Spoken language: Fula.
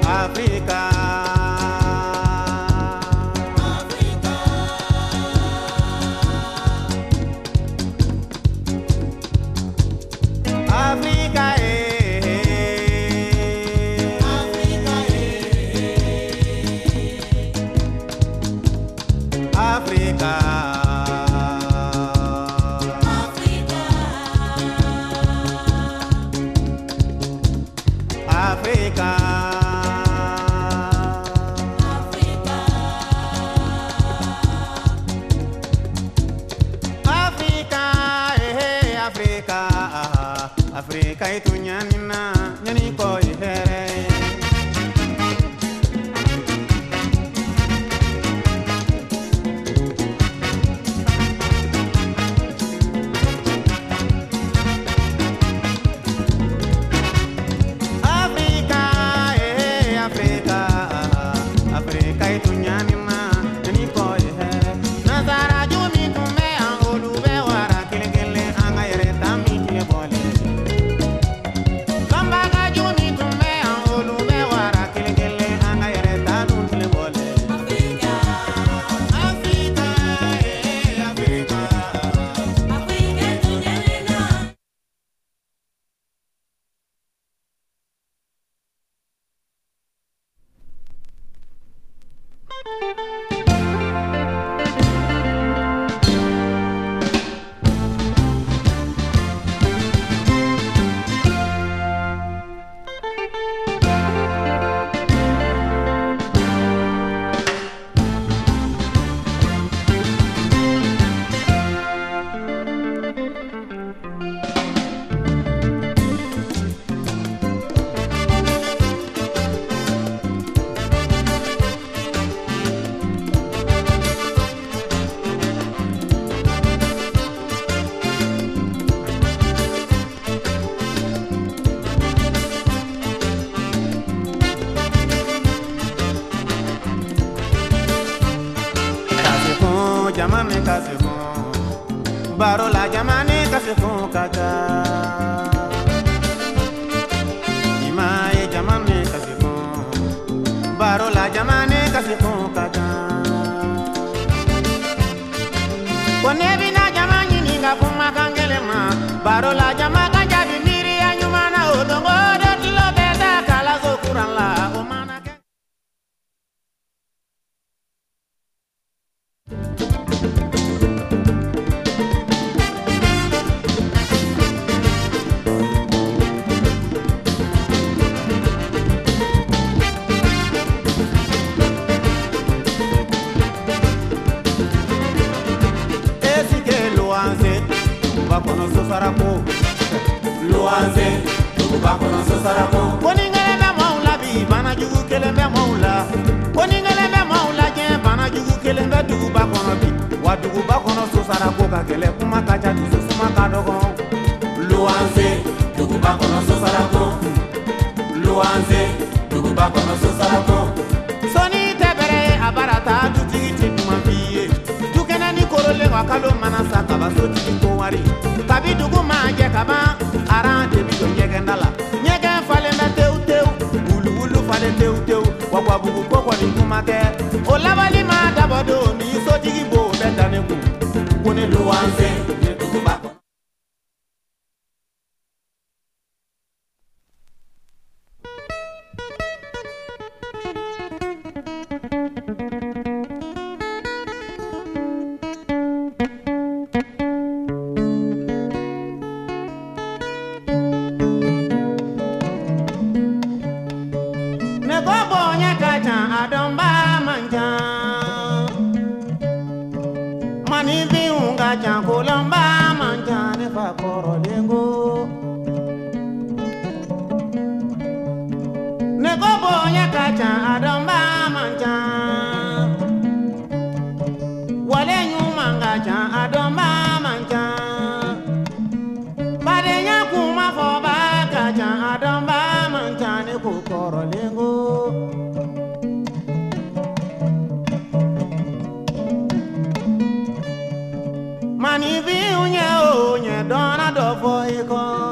Africa itu nyanina nyani ko ihere Africa Africa Africa itu nyanina nyani ko ihere nazara jumi tume angolu be wara kilekele angayere tami ke bole Jamane kasifon baro la jamane kasifon kaka imae jamane kasifon baro la jamane kasifon kaka konebi na jamani ninga kuma kangelema baro la jamaka jabi miri anyumana odongo dotilo beta kala zokurala omana Bakono sosarako Luanze Dugu bakono sosarako Koningele me maula bi Bana jugu kele me maula Koningele me maula jen Bana jugu kele me dugu bakono bi Wa dugu bakono sosarako Kakele kuma kacha tusu suma kadogo Luanze Dugu bakono sosarako Luanze Dugu bakono sosarako Soni tebere abarata Tutigi kuma biye Tukene ni korole wakalo manasa Kabaso tiko wari Kabi dugu manje kaba Aran debi do nyege ndala Nyege fale me teu teu Ulu ulu fale teu teu Wakwa bugu kokwa ni kumake Olawali ma dabodo Mi so tigi bo betane ku Kone luanze Dugu bako Mani biunga chankulamba manjane fa korolengo Nego bonya kacha adomba manjan Wale nyumanga cha adomba manjan Badenya kuma foba kacha adomba manjane ku korolengo Mani vi unye dona do fo iko